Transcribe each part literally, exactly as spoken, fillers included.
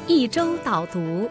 一周导读。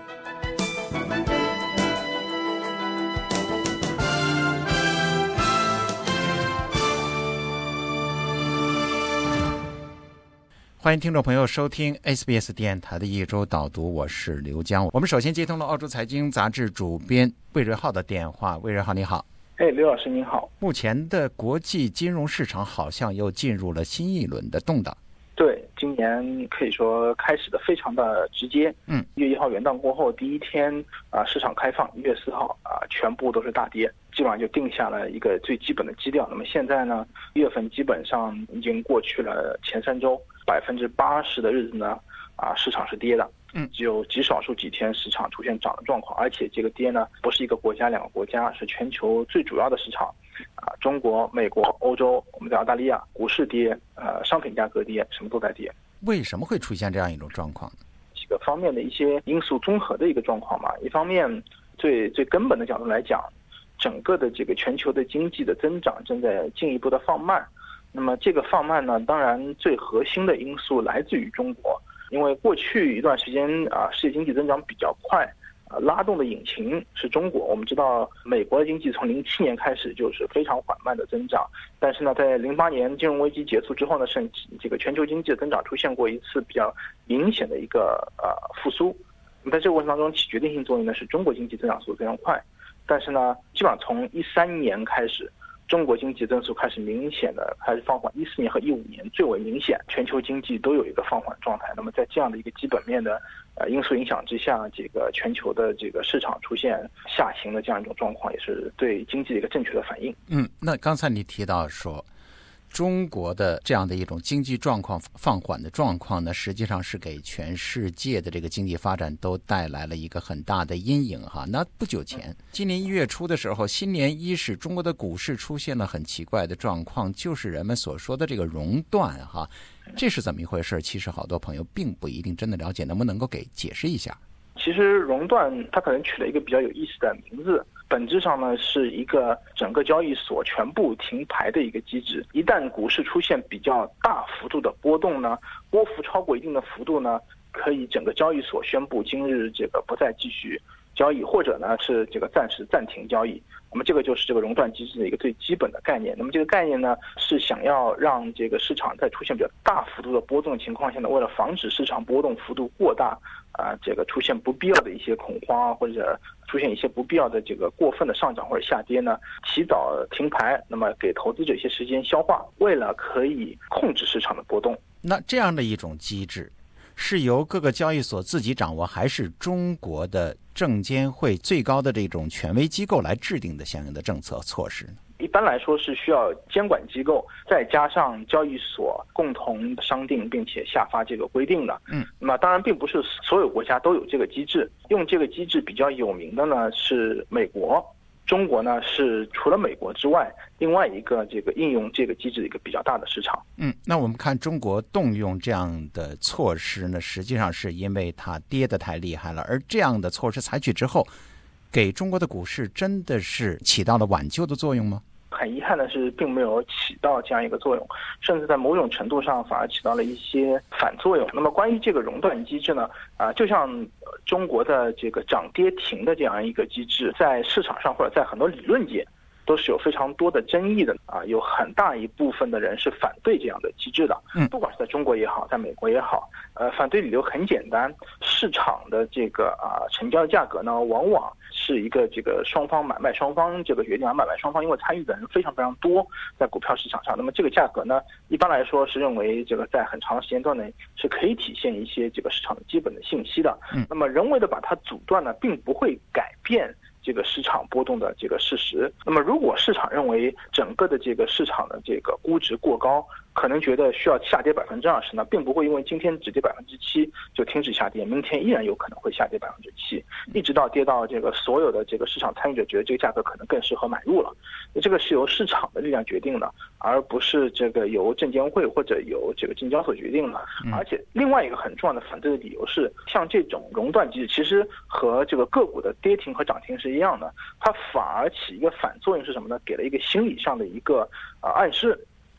欢迎听众朋友收听 S B S 电台的一周导读，我是刘江。我们首先接通了澳洲财经杂志主编魏瑞浩的电话。魏瑞浩你好。 哎，刘老师您好。 目前的国际金融市场好像又进入了新一轮的动荡。 对，今年可以说开始的非常的直接。嗯，一月一号元旦过后第一天啊，市场开放，一月四号啊，全部都是大跌，基本上就定下了一个最基本的基调。那么现在呢，一月份基本上已经过去了前三周，百分之八十的日子呢，啊，市场是跌的。嗯，只有极少数几天市场出现涨的状况，而且这个跌呢，不是一个国家两个国家，是全球最主要的市场，啊，中国、美国、欧洲，我们在澳大利亚股市跌，呃，商品价格跌，什么都在跌。 为什么会出现这样一种状况呢？ 几个方面的一些因素综合的一个状况嘛。一方面，最最根本的角度来讲，整个的这个全球的经济的增长正在进一步的放慢。那么这个放慢呢，当然最核心的因素来自于中国。因为过去一段时间啊，世界经济增长比较快，啊，拉动的引擎是中国。我们知道，美国的经济从零七年开始就是非常缓慢的增长，但是呢，在零八年金融危机结束之后呢，甚至这个全球经济的增长出现过一次比较明显的一个呃复苏。那么在这个过程当中，起决定性作用的是中国经济增长速度非常快，但是呢，基本上从一三年开始。中国经济增速开始明显的开始放缓，一四年和一五年最为明显，全球经济都有一个放缓状态。那么在这样的一个基本面的呃因素影响之下，这个全球的这个市场出现下行的这样一种状况，也是对经济的一个正确的反应。 嗯，那刚才你提到说，中国的这样的一种经济状况放缓的状况呢，实际上是给全世界的这个经济发展都带来了一个很大的阴影哈。那不久前，今年一月初的时候，新年伊始，中国的股市出现了很奇怪的状况，就是人们所说的这个熔断哈。这是怎么一回事？其实好多朋友并不一定真的了解，能不能够给解释一下？ 其实熔断它可能取了一个比较有意思的名字，本质上呢是一个整个交易所全部停牌的一个机制。一旦股市出现比较大幅度的波动呢，波幅超过一定的幅度呢，可以整个交易所宣布今日这个不再继续交易，或者呢是这个暂时暂停交易。那么这个就是这个熔断机制的一个最基本的概念。那么这个概念呢，是想要让这个市场在出现比较大幅度的波动的情况下呢，为了防止市场波动幅度过大，啊、呃，这个出现不必要的一些恐慌，或者出现一些不必要的这个过分的上涨或者下跌呢，提早停牌，那么给投资者一些时间消化，为了可以控制市场的波动。 那这样的一种机制，是由各个交易所自己掌握，还是中国的证监会最高的这种权威机构来制定的相应的政策措施呢？ 一般来说是需要监管机构再加上交易所共同商定并且下发这个规定的。嗯，那么当然并不是所有国家都有这个机制，用这个机制比较有名的呢是美国。中国呢是除了美国之外另外一个这个应用这个机制的一个比较大的市场。 嗯，那我们看中国动用这样的措施呢，实际上是因为它跌得太厉害了，而这样的措施采取之后，给中国的股市真的是起到了挽救的作用吗？ 很遗憾的是并没有起到这样一个作用，甚至在某种程度上反而起到了一些反作用。那么关于这个熔断机制呢，啊，就像中国的这个涨跌停的这样一个机制，在市场上或者在很多理论界都是有非常多的争议的啊，有很大一部分的人是反对这样的机制的。嗯，不管是在中国也好，在美国也好，呃，反对理由很简单，市场的这个啊成交价格呢，往往是一个这个双方买卖双方这个决定，而买卖双方因为参与的人非常非常多，在股票市场上，那么这个价格呢，一般来说是认为这个在很长的时间段内是可以体现一些这个市场的基本的信息的。嗯，那么人为的把它阻断呢，并不会改变这个市场波动的这个事实。那么如果市场认为整个的这个市场的这个估值过高，可能觉得需要下跌百分之二十呢，并不会因为今天只跌百分之七就停止下跌，明天依然有可能会下跌百分之七，一直到跌到这个所有的这个市场参与者觉得这个价格可能更适合买入了。这个是由市场的力量决定的，而不是这个由证监会或者由这个证交所决定的。而且另外一个很重要的反对的理由是，像这种熔断机制其实和这个个股的跌停和涨停是一样的，它反而起一个反作用是什么呢？给了一个心理上的一个呃暗示。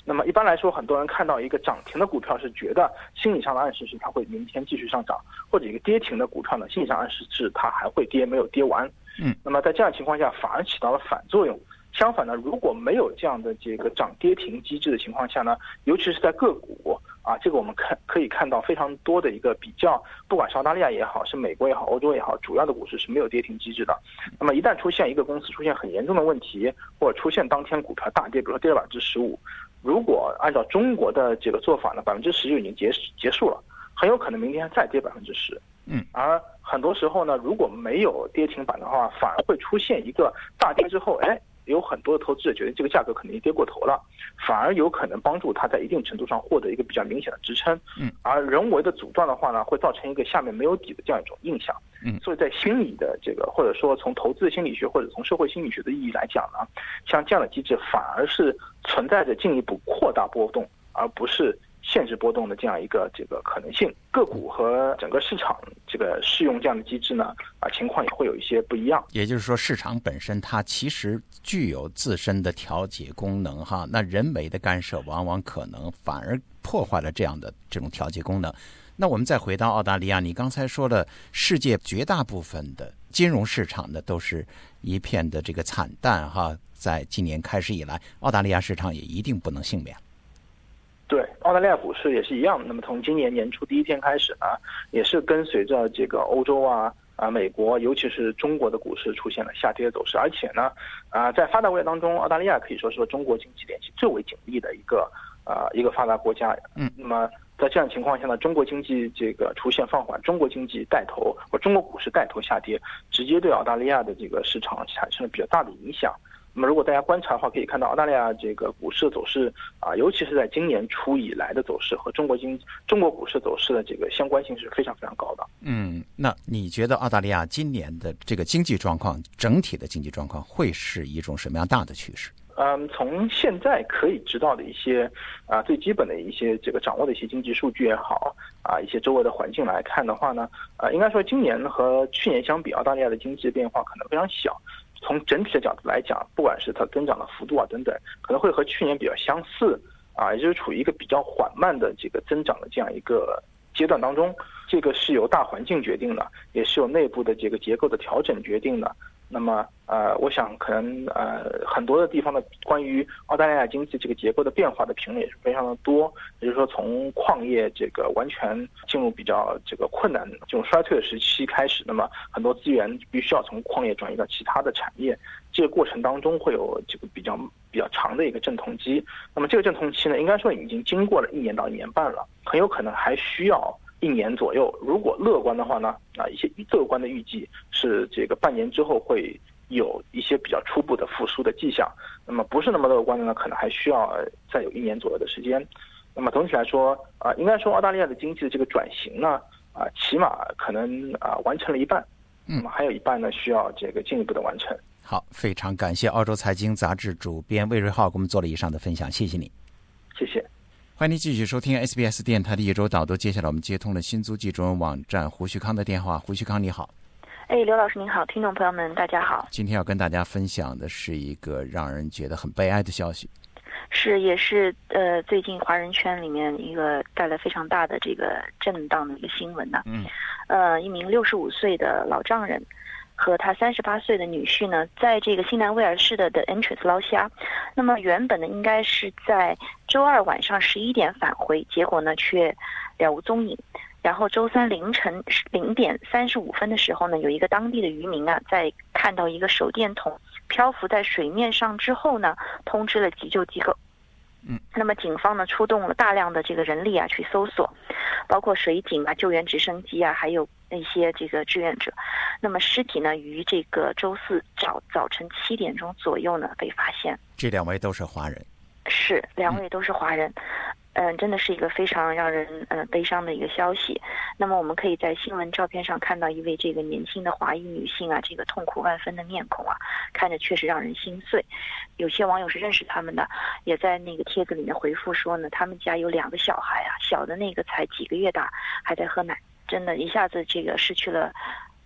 那么一般来说，很多人看到一个涨停的股票是觉得心理上的暗示是它会明天继续上涨，或者一个跌停的股票呢，心理上暗示是它还会跌，没有跌完。 嗯， 那么在这样的情况下，反而起到了反作用。相反呢，如果没有这样的这个涨跌停机制的情况下呢，尤其是在个股啊，这个我们看可以看到非常多的一个比较，不管是澳大利亚也好，是美国也好，欧洲也好，主要的股市是没有跌停机制的。那么一旦出现一个公司出现很严重的问题，或者出现当天股票大跌，比如说跌了百分之十五。如果按照中国的这个做法呢，百分之十就已经结结束了，很有可能明天再跌百分之十。 嗯， 而很多时候呢，如果没有跌停板的话，反而会出现一个大跌之后，哎，有很多的投资者觉得这个价格可能跌过头了，反而有可能帮助他在一定程度上获得一个比较明显的支撑。 嗯， 而人为的阻断的话呢，会造成一个下面没有底的这样一种印象。 嗯， 所以在心理的这个，或者说从投资心理学或者从社会心理学的意义来讲呢，像这样的机制反而是存在着进一步扩大波动，而不是限制波动的这样一个这个可能性。个股和整个市场这个适用这样的机制呢，啊，情况也会有一些不一样。 也就是说，市场本身它其实具有自身的调节功能哈，那人为的干涉往往可能反而破坏了这样的这种调节功能。那我们再回到澳大利亚，你刚才说了，世界绝大部分的金融市场呢都是一片的这个惨淡哈，在今年开始以来，澳大利亚市场也一定不能幸免。 对，澳大利亚股市也是一样。那么从今年年初第一天开始呢，也是跟随着这个欧洲啊、啊美国，尤其是中国的股市出现了下跌的走势。而且呢，啊在发达国家当中，澳大利亚可以说是中国经济联系最为紧密的一个啊一个发达国家。 嗯， 那么在这样情况下呢，中国经济这个出现放缓，中国经济带头或中国股市带头下跌，直接对澳大利亚的这个市场产生了比较大的影响。那么如果大家观察的话，可以看到澳大利亚这个股市的走势啊，尤其是在今年初以来的走势和中国经中国股市走势的这个相关性是非常非常高的。 嗯，那你觉得澳大利亚今年的这个经济状况，整体的经济状况会是一种什么样大的趋势？ 嗯，从现在可以知道的一些啊最基本的一些这个掌握的一些经济数据也好啊，一些周围的环境来看的话呢，啊应该说今年和去年相比，澳大利亚的经济变化可能非常小。从整体的角度来讲，不管是它增长的幅度啊等等，可能会和去年比较相似啊，也就是处于一个比较缓慢的这个增长的这样一个阶段当中。这个是由大环境决定的，也是由内部的这个结构的调整决定的。那么呃，我想可能呃很多的地方的关于澳大利亚经济这个结构的变化的评论也是非常的多。也就是说，从矿业这个完全进入比较这个困难、这种衰退的时期开始，那么很多资源必须要从矿业转移到其他的产业。这个过程当中会有这个比较比较长的一个阵痛期。那么这个阵痛期呢，应该说已经经过了一年到一年半了，很有可能还需要一年左右。如果乐观的话呢，啊，一些乐观的预计是这个半年之后会有一些比较初步的复苏的迹象。那么不是那么乐观的呢，可能还需要再有一年左右的时间。那么总体来说，啊，应该说澳大利亚的经济的这个转型呢，啊，起码可能啊完成了一半，那么还有一半呢需要这个进一步的完成。 好，非常感谢澳洲财经杂志主编魏瑞浩给我们做了以上的分享，谢谢你。 谢谢。 欢迎您继续收听 S B S 电台的一周导读。接下来我们接通了新租记中文网站胡旭康的电话。胡旭康，你好。 哎，刘老师您好，听众朋友们大家好。 今天要跟大家分享的是一个让人觉得很悲哀的消息。 是，也是呃，最近华人圈里面一个带来非常大的这个震荡的一个新闻呢。 嗯。 呃，一名六十五岁的老丈人和他三十八岁的女婿呢，在这个新南威尔士的的 Entrance 捞虾。那么原本呢，应该是在周二晚上十一点返回，结果呢却了无踪影。然后周三凌晨零点三十五分的时候呢，有一个当地的渔民啊，在看到一个手电筒漂浮在水面上之后呢，通知了急救机构。 嗯， 那么警方呢出动了大量的这个人力啊去搜索，包括水警啊、救援直升机啊，还有一些这个志愿者。那么尸体呢，于这个周四早早晨七点钟左右呢被发现。 这两位都是华人。 是，两位都是华人。嗯、呃，真的是一个非常让人呃悲伤的一个消息。那么我们可以在新闻照片上看到一位这个年轻的华裔女性啊，这个痛苦万分的面孔啊，看着确实让人心碎。有些网友是认识他们的，也在那个帖子里面回复说呢，他们家有两个小孩啊，小的那个才几个月大，还在喝奶，真的一下子这个失去了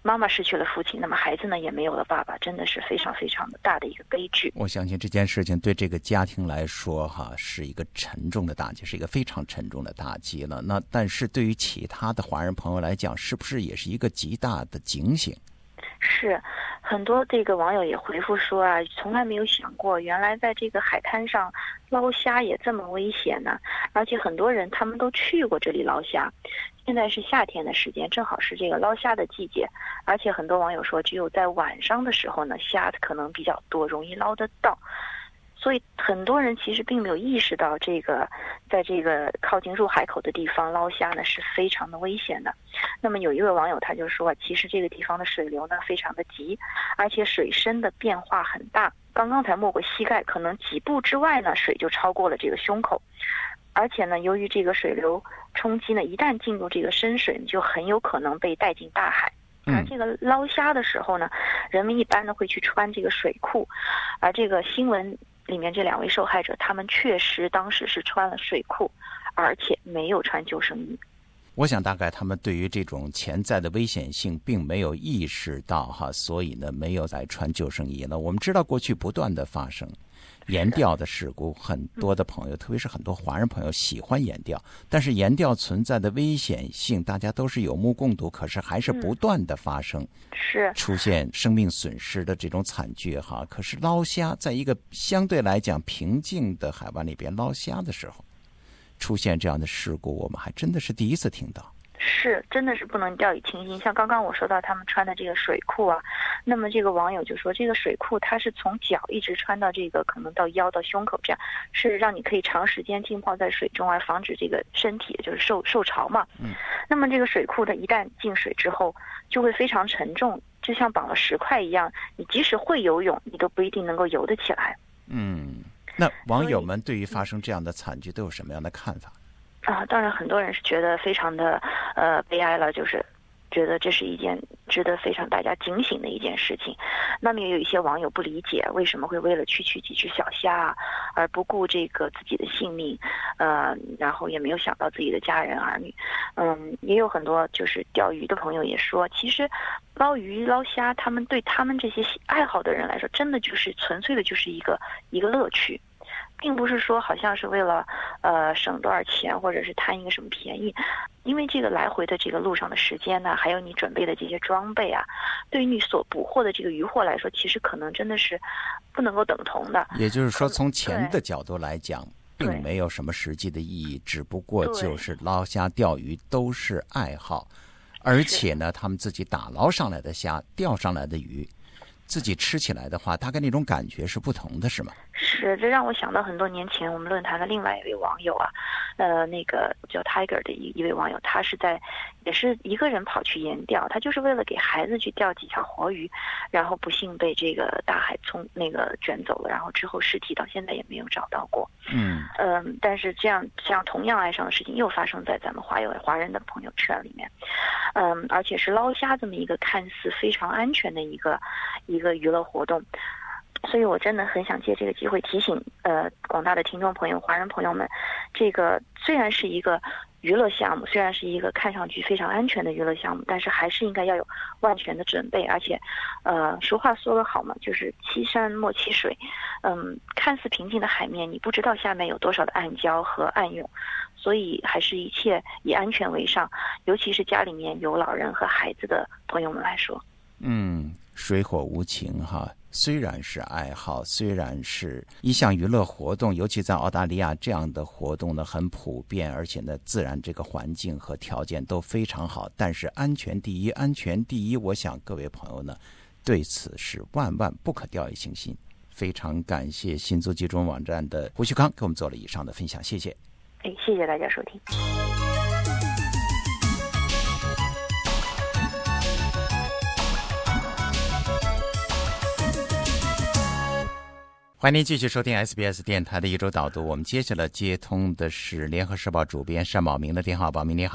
妈妈失去了父亲，那么孩子呢也没有了爸爸，真的是非常非常的大的一个悲剧。 我相信这件事情对这个家庭来说哈是一个沉重的打击，是一个非常沉重的打击了。那但是对于其他的华人朋友来讲，是不是也是一个极大的警醒？ 是，很多这个网友也回复说啊，从来没有想过，原来在这个海滩上捞虾也这么危险呢。而且很多人他们都去过这里捞虾，现在是夏天的时间，正好是这个捞虾的季节。而且很多网友说，只有在晚上的时候呢，虾可能比较多，容易捞得到。所以很多人其实并没有意识到，这个在这个靠近入海口的地方捞虾呢是非常的危险的。那么有一位网友他就说，其实这个地方的水流呢非常的急，而且水深的变化很大，刚刚才没过膝盖，可能几步之外呢水就超过了这个胸口。而且呢，由于这个水流冲击呢，一旦进入这个深水，就很有可能被带进大海。而这个捞虾的时候呢，人们一般呢会去穿这个水裤，而这个新闻里面这两位受害者，他们确实当时是穿了水裤，而且没有穿救生衣。 我想大概他们对于这种潜在的危险性并没有意识到哈，所以呢没有再穿救生衣了。我们知道过去不断的发生盐钓的事故，很多的朋友、嗯、特别是很多华人朋友喜欢盐钓，但是盐钓存在的危险性大家都是有目共睹，可是还是不断的发生、嗯、 是出现生命损失的这种惨剧哈。可是捞虾在一个相对来讲平静的海湾里边捞虾的时候出现这样的事故，我们还真的是第一次听到。 是，真的是不能掉以轻心。像刚刚我说到他们穿的这个水裤啊，那么这个网友就说，这个水裤它是从脚一直穿到这个可能到腰到胸口，这样是让你可以长时间浸泡在水中，而防止这个身体就是受受潮嘛。 嗯。 那么这个水裤的一旦进水之后，就会非常沉重，就像绑了石块一样，你即使会游泳，你都不一定能够游得起来。 嗯。那网友们对于发生这样的惨剧都有什么样的看法？ 啊，当然很多人是觉得非常的呃悲哀了，就是觉得这是一件值得非常大家警醒的一件事情。那么也有一些网友不理解，为什么会为了区区几只小虾啊，而不顾这个自己的性命，呃，然后也没有想到自己的家人儿女。嗯，也有很多就是钓鱼的朋友也说，其实捞鱼捞虾，他们对他们这些爱好的人来说，真的就是纯粹的就是一个一个乐趣。并不是说好像是为了呃省多少钱或者是贪一个什么便宜，因为这个来回的这个路上的时间呢，还有你准备的这些装备啊，对于你所捕获的这个渔获来说，其实可能真的是不能够等同的。 也就是说，从钱的角度来讲，并没有什么实际的意义，只不过就是捞虾钓鱼都是爱好，而且呢，他们自己打捞上来的虾、钓上来的鱼，自己吃起来的话，大概那种感觉是不同的，是吗？ 是，这让我想到很多年前我们论坛的另外一位网友啊，呃，那个叫 Tiger 的一一位网友，他是在也是一个人跑去盐钓，他就是为了给孩子去钓几条活鱼，然后不幸被这个大海冲那个卷走了，然后之后尸体到现在也没有找到过。 嗯嗯、呃，但是这样这样同样哀伤的事情又发生在咱们华友华人的朋友圈里面，嗯，而且是捞虾这么一个看似非常安全的一个一个娱乐活动。所以我真的很想借这个机会提醒呃广大的听众朋友、华人朋友们，这个虽然是一个娱乐项目，虽然是一个看上去非常安全的娱乐项目，但是还是应该要有万全的准备。而且呃俗话说得好嘛，就是欺山莫欺水。嗯，看似平静的海面，你不知道下面有多少的暗礁和暗涌，所以还是一切以安全为上，尤其是家里面有老人和孩子的朋友们来说。 嗯，水火无情哈。虽然是爱好，虽然是一项娱乐活动，尤其在澳大利亚这样的活动呢很普遍，而且呢自然这个环境和条件都非常好，但是安全第一，安全第一，我想各位朋友呢对此是万万不可掉以轻心。非常感谢新租集中网站的胡旭康给我们做了以上的分享，谢谢。 哎，谢谢大家收听。 欢迎您继续收听 S B S 电台的一周导读。我们接下来接通的是联合时报主编单宝明的电话。宝明你好。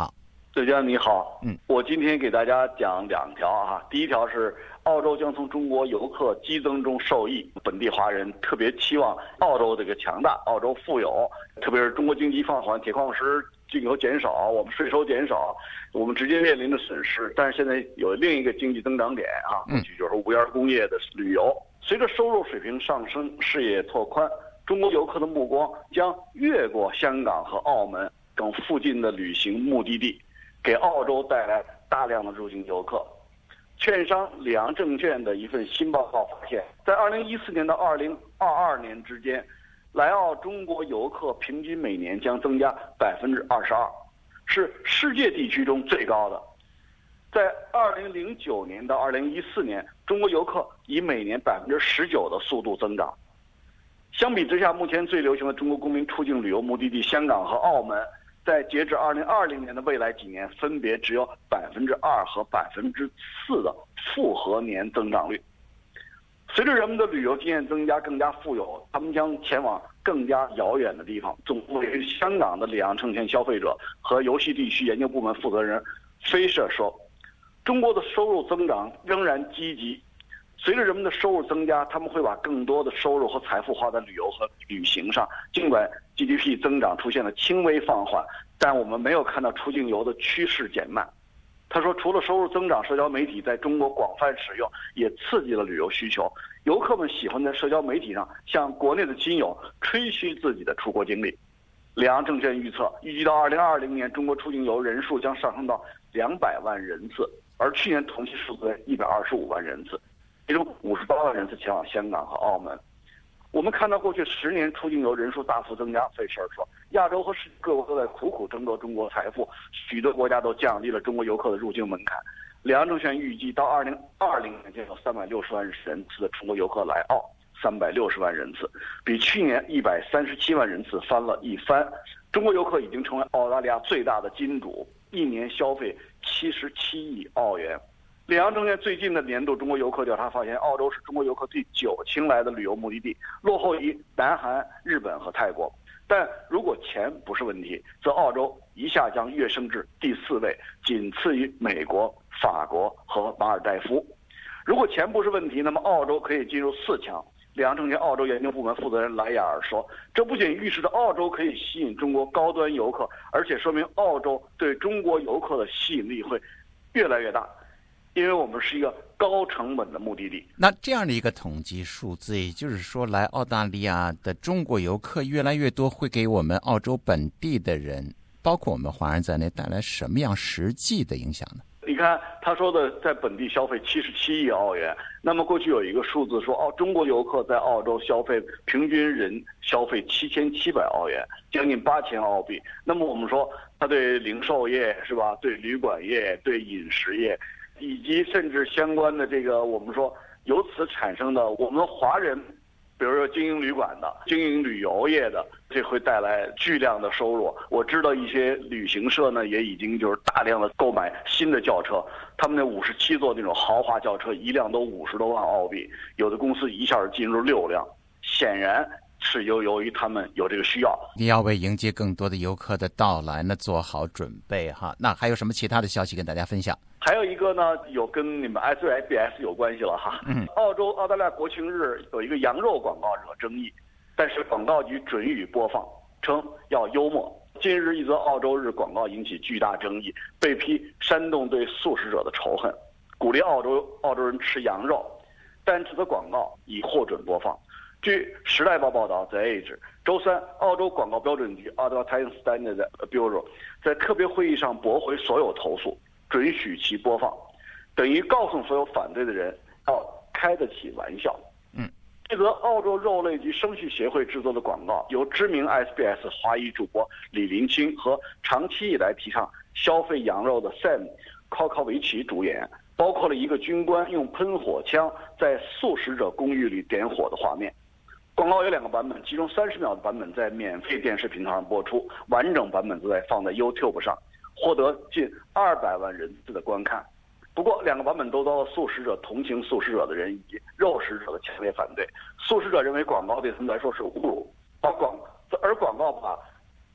浙江你好， 嗯， 我今天给大家讲两条啊。第一条是澳洲将从中国游客激增中受益，本地华人特别期望澳洲这个强大，澳洲富有，特别是中国经济放缓，铁矿石进口减少，我们税收减少，我们直接面临的损失。但是现在有另一个经济增长点啊，过去就是无烟工业的旅游。随着收入水平上升，视野拓宽，中国游客的目光将越过香港和澳门等附近的旅行目的地，给澳洲带来大量的入境游客。券商里昂证券的一份新报告发现，在二零一四年到二零二二年之间，来澳中国游客平均每年将增加百分之二十二，是世界地区中最高的。在二零零九年到二零一四年，中国游客以每年百分之十九的速度增长。相比之下，目前最流行的中国公民出境旅游目的地香港和澳门，在截至二零二零年的未来几年，分别只有百分之二和百分之四的复合年增长率。随着人们的旅游经验增加，更加富有，他们将前往更加遥远的地方。总部位于香港的里昂证券消费者和游戏地区研究部门负责人菲舍说，中国的收入增长仍然积极。随着人们的收入增加，他们会把更多的收入和财富花在旅游和旅行上。尽管 G D P 增长出现了轻微放缓，但我们没有看到出境游的趋势减慢。他说，除了收入增长，社交媒体在中国广泛使用，也刺激了旅游需求。游客们喜欢在社交媒体上向国内的亲友吹嘘自己的出国经历。里昂证券预测，预计到二零二零年，中国出境游人数将上升到两百万人次，而去年同期数字为一百二十五万人次。其中五十八万人次前往香港和澳门。我们看到过去十年出境游人数大幅增加。费舍尔说，亚洲和世界各国都在苦苦争夺中国财富，许多国家都降低了中国游客的入境门槛。里昂证券预计到二零二零年将有三百六十万人次的中国游客来澳，三百六十万人次，比去年一百三十七万人次翻了一番。中国游客已经成为澳大利亚最大的金主，一年消费七十七亿澳元。里昂证券最近的年度中国游客调查发现，澳洲是中国游客第九青睐的旅游目的地，落后于南韩、日本和泰国。但如果钱不是问题，则澳洲一下将跃升至第四位，仅次于美国、法国和马尔代夫。如果钱不是问题，那么澳洲可以进入四强。里昂证券澳洲研究部门负责人莱雅尔说，这不仅预示着澳洲可以吸引中国高端游客，而且说明澳洲对中国游客的吸引力会越来越大。因为我们是一个高成本的目的地。 那这样的一个统计数字，也就是说，来澳大利亚的中国游客越来越多，会给我们澳洲本地的人，包括我们华人在内，带来什么样实际的影响呢？ 你看他说的在本地消费七十七亿澳元，那么过去有一个数字说，澳中国游客在澳洲消费平均人消费七千七百澳元，将近八千澳币。那么我们说，他对零售业是吧？对旅馆业、对饮食业，以及甚至相关的这个，我们说由此产生的我们华人，比如说经营旅馆的、经营旅游业的，这会带来巨量的收入。我知道一些旅行社呢，也已经就是大量的购买新的轿车，他们那五十七座那种豪华轿车，一辆都五十多万澳币，有的公司一下进入六辆，显然是由由于他们有这个需要， 你要为迎接更多的游客的到来呢做好准备哈。那还有什么其他的消息跟大家分享？ 还有一个呢，有跟你们 S B S 有关系了哈。嗯，澳洲澳大利亚国庆日有一个羊肉广告惹争议，但是广告局准予播放，称要幽默。近日一则澳洲日广告引起巨大争议，被批煽动对素食者的仇恨，鼓励澳洲澳洲人吃羊肉，但这则广告已获准播放。据《时代报》报道 ，The Age 周三，澳洲广告标准局 Advertising Standards Bureau 在特别会议上驳回所有投诉，准许其播放，等于告诉所有反对的人要开得起玩笑。 嗯， 这则澳洲肉类及生畜协会制作的广告，由知名 S B S 华裔主播李林清和长期以来提倡消费羊肉的 Sam 考考维奇主演，包括了一个军官用喷火枪在素食者公寓里点火的画面。广告有两个版本，其中三十秒的版本在免费电视频道上播出，完整版本则在放在 YouTube 上，获得近二百万人次的观看。不过，两个版本都遭到素食者、同情素食者的人以及肉食者的强烈反对。素食者认为广告对他们来说是侮辱，把广而广告把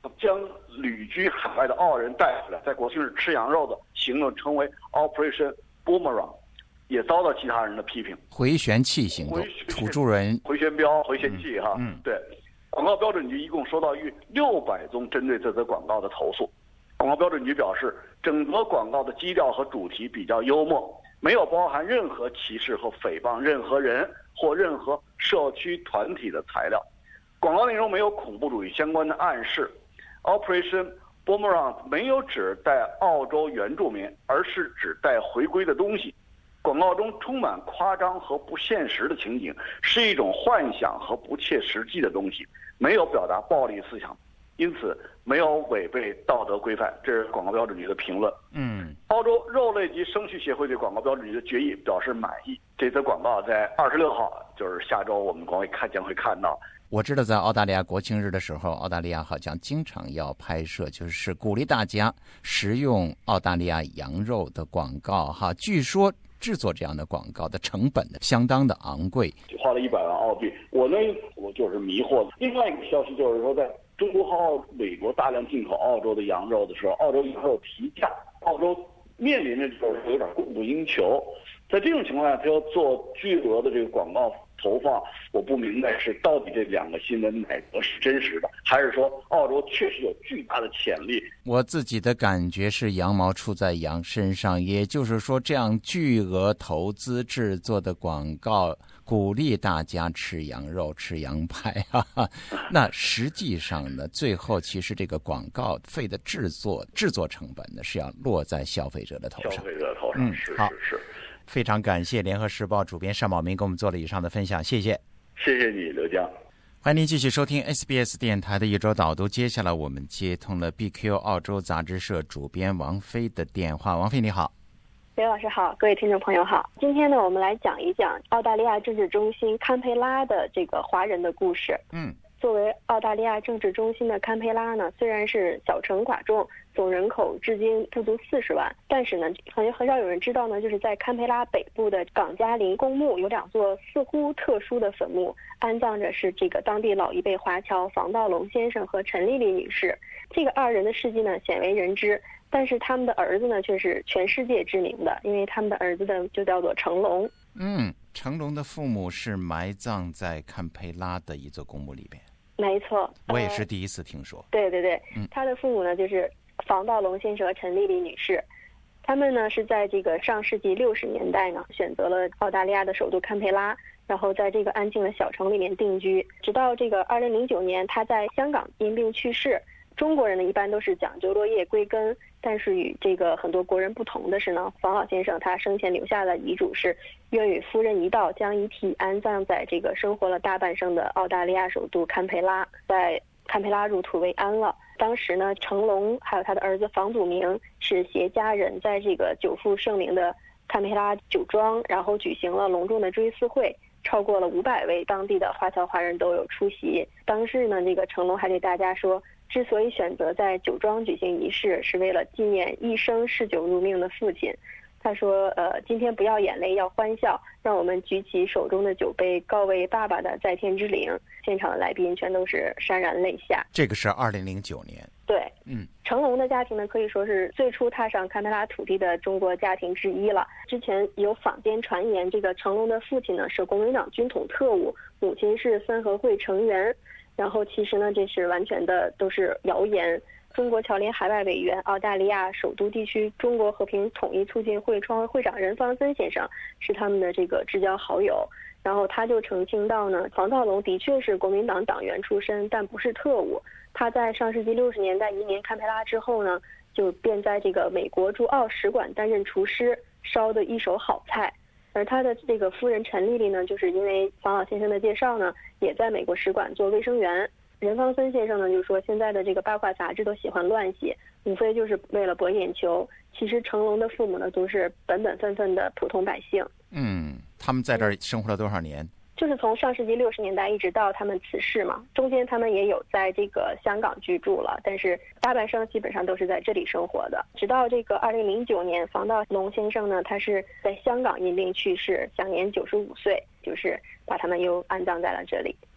将旅居海外的澳人带回来，在国庆日吃羊肉的行动称为 Operation Boomerang， 也遭到其他人的批评。 回旋器行动，土著人回旋镖、回旋器哈， 嗯， 对。广告标准局一共收到逾六百宗针对这则广告的投诉。广告标准局表示，整则广告的基调和主题比较幽默，没有包含任何歧视和诽谤任何人或任何社区团体的材料。广告内容没有恐怖主义相关的暗示。Operation Boomerang 没有指代澳洲原住民，而是指代回归的东西。广告中充满夸张和不现实的情景，是一种幻想和不切实际的东西，没有表达暴力思想，因此没有违背道德规范。这是广告标准局的评论。 嗯， 澳洲肉类及生畜协会对广告标准局的决议表示满意。这则广告在二十六号，就是下周我们会看将会看到。 我知道在澳大利亚国庆日的时候，澳大利亚好像经常要拍摄，就是鼓励大家食用澳大利亚羊肉的广告哈。据说制作这样的广告的成本呢相当的昂贵， 花了一百万澳币。我呢，我就是迷惑。另外一个消息就是说，在中国和美国大量进口澳洲的羊肉的时候，澳洲羊肉提价，澳洲面临着就是有点供不应求。在这种情况下，他要做巨额的这个广告投放，我不明白是到底这两个新闻哪个是真实的，还是说澳洲确实有巨大的潜力。 我自己的感觉是羊毛出在羊身上，也就是说这样巨额投资制作的广告鼓励大家吃羊肉吃羊排哈哈。那实际上呢，最后其实这个广告费的制作制作成本呢是要落在消费者的头上。 消费者头上， 嗯， 是好是是。 非常感谢联合时报主编单宝明给我们做了以上的分享，谢谢。 谢谢你，刘江。 欢迎您继续收听 S B S 电台的一周导读。接下来我们接通了 B Q 澳洲杂志社主编王菲的电话。王菲你好。 刘老师好，各位听众朋友好。今天呢，我们来讲一讲澳大利亚政治中心堪培拉的这个华人的故事。 嗯， 作为澳大利亚政治中心的堪培拉呢，虽然是小城寡众，总人口至今不足四十万，但是呢，很很少有人知道呢，就是在堪培拉北部的港加林公墓有两座似乎特殊的坟墓，安葬着是这个当地老一辈华侨房道龙先生和陈丽丽女士。这个二人的事迹呢鲜为人知，但是他们的儿子呢却是全世界知名的，因为他们的儿子的就叫做成龙。 嗯，成龙的父母是埋葬在堪培拉的一座公墓里边。 没错， 我也是第一次听说。 呃、对对对， 嗯， 他的父母呢就是房道龙先生和陈丽丽女士，他们呢是在这个上世纪六十年代呢选择了澳大利亚的首都堪培拉，然后在这个安静的小城里面定居，直到这个二零零九年他在香港因病去世。中国人呢一般都是讲究落叶归根，但是与这个很多国人不同的是呢，房老先生他生前留下的遗嘱是愿与夫人一道将遗体安葬在这个生活了大半生的澳大利亚首都堪培拉，在堪培拉入土为安了。当时呢，成龙还有他的儿子房祖名是携家人在这个久负盛名的堪培拉酒庄，然后举行了隆重的追思会，超过了五百位当地的华侨华人都有出席。当时呢，这个成龙还对大家说，之所以选择在酒庄举行仪式，是为了纪念一生嗜酒如命的父亲。他说呃，今天不要眼泪，要欢笑，让我们举起手中的酒杯，告慰爸爸的在天之灵。现场的来宾全都是潸然泪下。 这个是二零零九年。 对， 嗯， 成龙的家庭呢，可以说是最初踏上堪培拉土地的中国家庭之一了。之前有坊间传言，这个成龙的父亲呢是国民党军统特务，母亲是三合会成员，然后其实呢，这是完全的都是谣言。中国侨联海外委员、澳大利亚首都地区中国和平统一促进会创会会长任方森先生是他们的这个至交好友，然后他就澄清到呢，房道龙的确是国民党党员出身，但不是特务。他在上世纪六十年代移民堪培拉之后呢，就便在这个美国驻澳使馆担任厨师，烧的一手好菜。而他的这个夫人陈丽丽呢，就是因为房老先生的介绍呢，也在美国使馆做卫生员。任方森先生呢就说，现在的这个八卦杂志都喜欢乱写，无非就是为了博眼球。其实成龙的父母呢都是本本分分的普通百姓。 嗯，他们在这儿生活了多少年？ 就是从上世纪六十年代一直到他们辞世嘛，中间他们也有在这个香港居住了，但是大半生基本上都是在这里生活的。直到这个二零零九年，房道龙先生呢，他是在香港因病去世，享年九十五岁，就是把他们又安葬在了这里。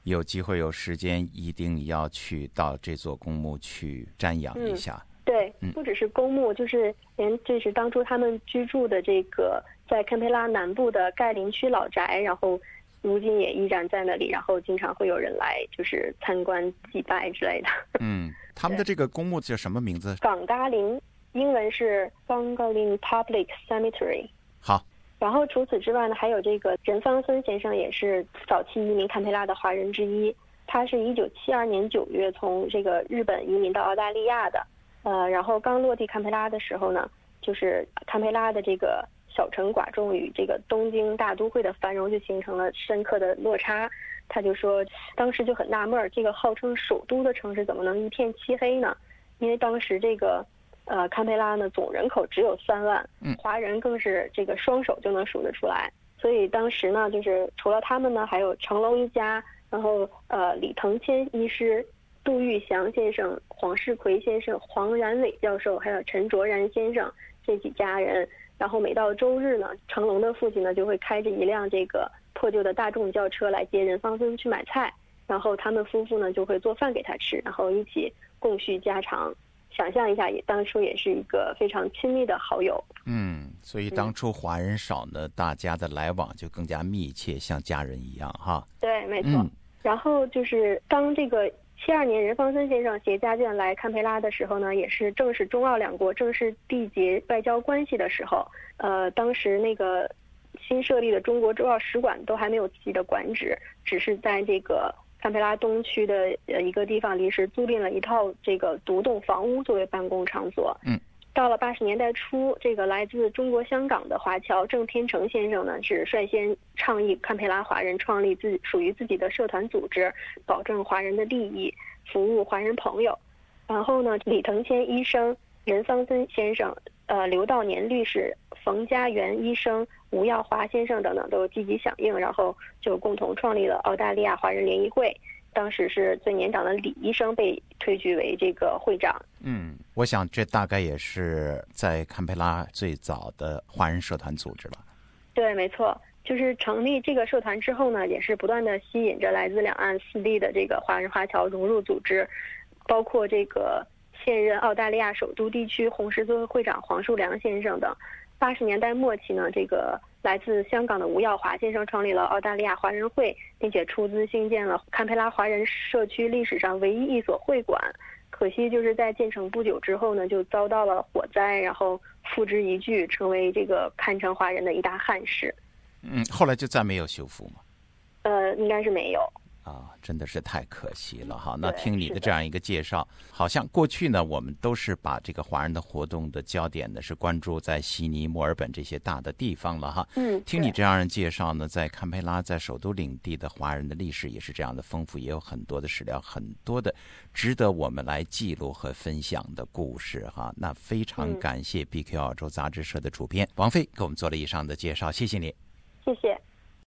有机会有时间一定要去到这座公墓去瞻仰一下。 嗯、对，不只是公墓，就是连这是当初他们居住的这个在堪培拉南部的盖林区老宅，然后如今也依然在那里，然后经常会有人来就是参观祭拜之类的。 嗯，他们的这个公墓叫什么名字？ 冈嘎林，英文是 Ganggalin Public Cemetery。 好。 然后除此之外呢，还有这个任芳森先生，也是早期移民堪培拉的华人之一。他是一九七二年九月从这个日本移民到澳大利亚的。呃，然后刚落地堪培拉的时候呢，就是堪培拉的这个小城寡众与这个东京大都会的繁荣就形成了深刻的落差。他就说，当时就很纳闷，这个号称首都的城市怎么能一片漆黑呢？因为当时这个。呃，堪培拉呢总人口只有三万，华人更是这个双手就能数得出来。所以当时呢，就是除了他们呢，还有成龙一家，然后呃李腾谦医师、杜玉祥先生、黄世奎先生、黄然伟教授，还有陈卓然先生这几家人。然后每到周日呢，成龙的父亲呢就会开着一辆这个破旧的大众轿车来接任芳森去买菜，然后他们夫妇呢就会做饭给他吃，然后一起共叙家常。想象一下，也当初也是一个非常亲密的好友。嗯， 所以当初华人少呢，嗯、大家的来往就更加密切，像家人一样哈。 对，没错。嗯、然后就是当这个七二年任芳森先生携家眷来堪培拉的时候呢，也是正是中澳两国正式缔结外交关系的时候。呃，当时那个新设立的中国驻澳使馆都还没有自己的馆址，只是在这个。堪培拉东区的呃一个地方临时租赁了一套这个独栋房屋作为办公场所。 嗯， 到了八十年代初，这个来自中国香港的华侨郑天成先生呢，是率先倡议堪培拉华人创立自属于自己的社团组织，保证华人的利益，服务华人朋友。然后呢，李腾谦医生、任芳森先生、呃刘道年律师、冯家元医生、吴耀华先生等等都积极响应，然后就共同创立了澳大利亚华人联谊会。当时是最年长的李医生被推举为这个会长。 嗯，我想这大概也是在堪培拉最早的华人社团组织了。 对，没错，就是成立这个社团之后呢，也是不断的吸引着来自两岸四地的这个华人华侨融入组织，包括这个现任澳大利亚首都地区红十字会会长黄树良先生等。八十年代末期呢，这个来自香港的吴耀华先生创立了澳大利亚华人会，并且出资兴建了堪培拉华人社区历史上唯一一所会馆。可惜就是在建成不久之后呢，就遭到了火灾，然后付之一炬，成为这个堪称华人的一大憾事。 嗯，后来就再没有修复吗？ 呃，应该是没有。 啊，真的是太可惜了哈！那听你的这样一个介绍，好像过去呢，我们都是把这个华人的活动的焦点呢是关注在悉尼、墨尔本这些大的地方了哈。 嗯， 听你这样的介绍呢，在堪培拉，在首都领地的华人的历史也是这样的丰富，也有很多的史料，很多的值得我们来记录和分享的故事哈。那非常感谢 B Q 澳洲杂志社的主编王菲给我们做了以上的介绍，谢谢你， 谢谢。